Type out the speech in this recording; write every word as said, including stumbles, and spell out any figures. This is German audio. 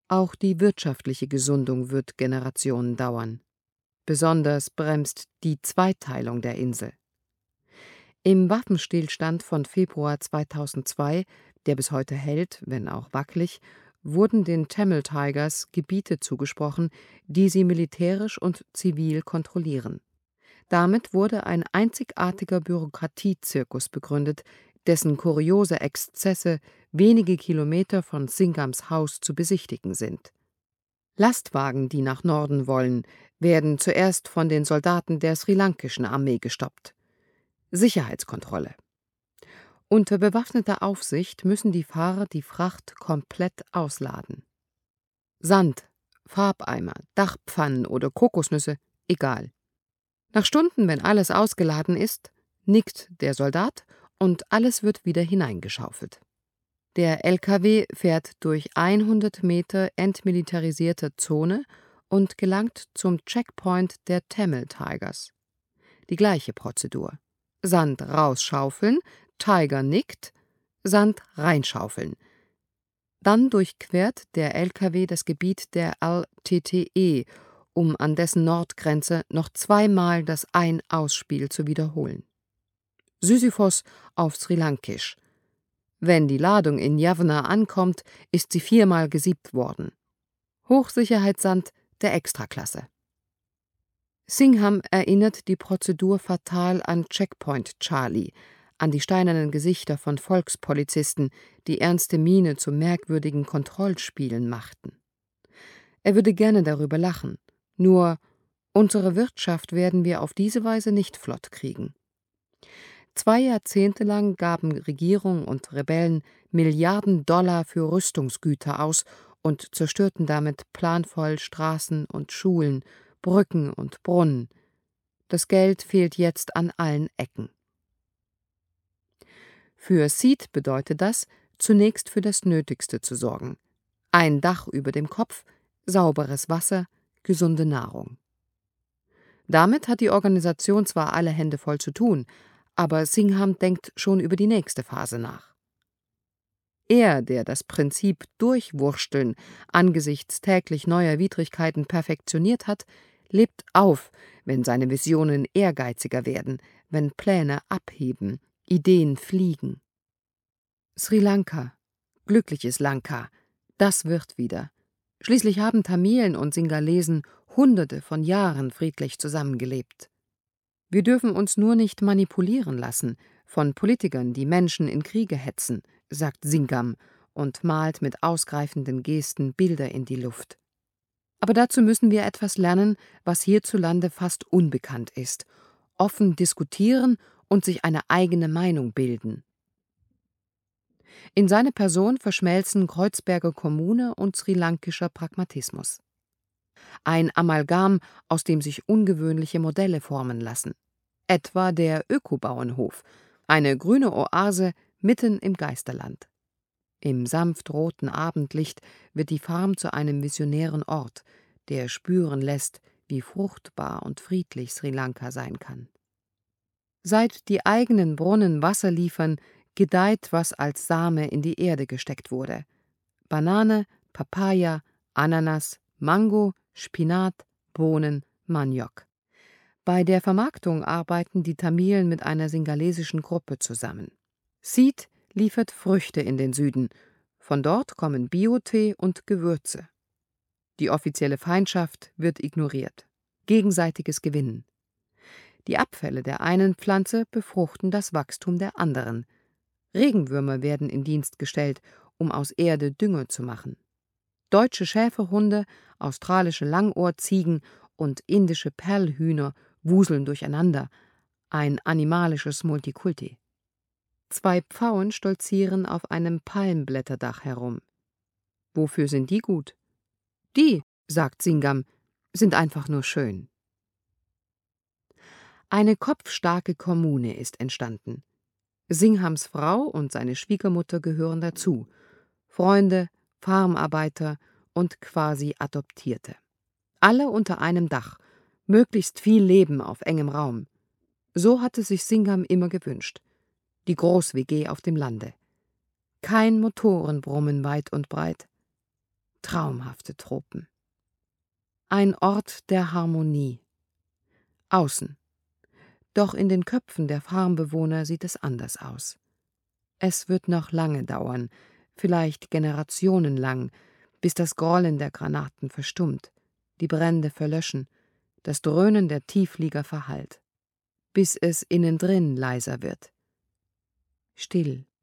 Auch die wirtschaftliche Gesundung wird Generationen dauern. Besonders bremst die Zweiteilung der Insel. Im Waffenstillstand von Februar zweitausendzwei, der bis heute hält, wenn auch wackelig, wurden den Tamil Tigers Gebiete zugesprochen, die sie militärisch und zivil kontrollieren. Damit wurde ein einzigartiger Bürokratiezirkus begründet, dessen kuriose Exzesse wenige Kilometer von Singhams Haus zu besichtigen sind. Lastwagen, die nach Norden wollen, werden zuerst von den Soldaten der srilankischen Armee gestoppt. Sicherheitskontrolle. Unter bewaffneter Aufsicht müssen die Fahrer die Fracht komplett ausladen. Sand, Farbeimer, Dachpfannen oder Kokosnüsse, egal. Nach Stunden, wenn alles ausgeladen ist, nickt der Soldat und alles wird wieder hineingeschaufelt. Der L K W fährt durch hundert Meter entmilitarisierte Zone und gelangt zum Checkpoint der Tamil Tigers. Die gleiche Prozedur. Sand rausschaufeln, Tiger nickt, Sand reinschaufeln. Dann durchquert der L K W das Gebiet der L T T E, um an dessen Nordgrenze noch zweimal das Ein-Aus-Spiel zu wiederholen. Sisyphos auf Srilankisch. Wenn die Ladung in Jaffna ankommt, ist sie viermal gesiebt worden. Hochsicherheitssand der Extraklasse. Singham erinnert die Prozedur fatal an Checkpoint Charlie, an die steinernen Gesichter von Volkspolizisten, die ernste Miene zu merkwürdigen Kontrollspielen machten. Er würde gerne darüber lachen, nur unsere Wirtschaft werden wir auf diese Weise nicht flott kriegen. Zwei Jahrzehnte lang gaben Regierung und Rebellen Milliarden Dollar für Rüstungsgüter aus und zerstörten damit planvoll Straßen und Schulen, Brücken und Brunnen. Das Geld fehlt jetzt an allen Ecken. Für Seed bedeutet das, zunächst für das Nötigste zu sorgen. Ein Dach über dem Kopf, sauberes Wasser, gesunde Nahrung. Damit hat die Organisation zwar alle Hände voll zu tun, aber Singham denkt schon über die nächste Phase nach. Er, der das Prinzip Durchwursteln angesichts täglich neuer Widrigkeiten perfektioniert hat, lebt auf, wenn seine Visionen ehrgeiziger werden, wenn Pläne abheben, Ideen fliegen. Sri Lanka, glückliches Lanka, das wird wieder. Schließlich haben Tamilen und Singalesen Hunderte von Jahren friedlich zusammengelebt. Wir dürfen uns nur nicht manipulieren lassen von Politikern, die Menschen in Kriege hetzen, sagt Singham und malt mit ausgreifenden Gesten Bilder in die Luft. Aber dazu müssen wir etwas lernen, was hierzulande fast unbekannt ist: offen diskutieren und sich eine eigene Meinung bilden. In seine Person verschmelzen Kreuzberger Kommune und srilankischer Pragmatismus. Ein Amalgam, aus dem sich ungewöhnliche Modelle formen lassen. Etwa der Ökobauernhof, eine grüne Oase mitten im Geisterland. Im sanft roten Abendlicht wird die Farm zu einem visionären Ort, der spüren lässt, wie fruchtbar und friedlich Sri Lanka sein kann. Seit die eigenen Brunnen Wasser liefern, gedeiht, was als Same in die Erde gesteckt wurde. Banane, Papaya, Ananas, Mango, Spinat, Bohnen, Maniok. Bei der Vermarktung arbeiten die Tamilen mit einer singalesischen Gruppe zusammen. Seed liefert Früchte in den Süden. Von dort kommen Biotee und Gewürze. Die offizielle Feindschaft wird ignoriert. Gegenseitiges Gewinnen. Die Abfälle der einen Pflanze befruchten das Wachstum der anderen. Regenwürmer werden in Dienst gestellt, um aus Erde Dünger zu machen. Deutsche Schäferhunde, australische Langohrziegen und indische Perlhühner wuseln durcheinander. Ein animalisches Multikulti. Zwei Pfauen stolzieren auf einem Palmblätterdach herum. Wofür sind die gut? Die, sagt Singham, sind einfach nur schön. Eine kopfstarke Kommune ist entstanden. Singhams Frau und seine Schwiegermutter gehören dazu. Freunde, Farmarbeiter und quasi Adoptierte. Alle unter einem Dach, möglichst viel Leben auf engem Raum. So hatte sich Singham immer gewünscht. Die Groß-W G auf dem Lande. Kein Motorenbrummen weit und breit. traumhafte Tropen. Ein Ort der Harmonie. Außen. Doch in den Köpfen der Farmbewohner sieht es anders aus. Es wird noch lange dauern, vielleicht generationenlang, bis das Grollen der Granaten verstummt, die Brände verlöschen, das Dröhnen der Tiefflieger verhallt, bis es innen drin leiser wird. Still,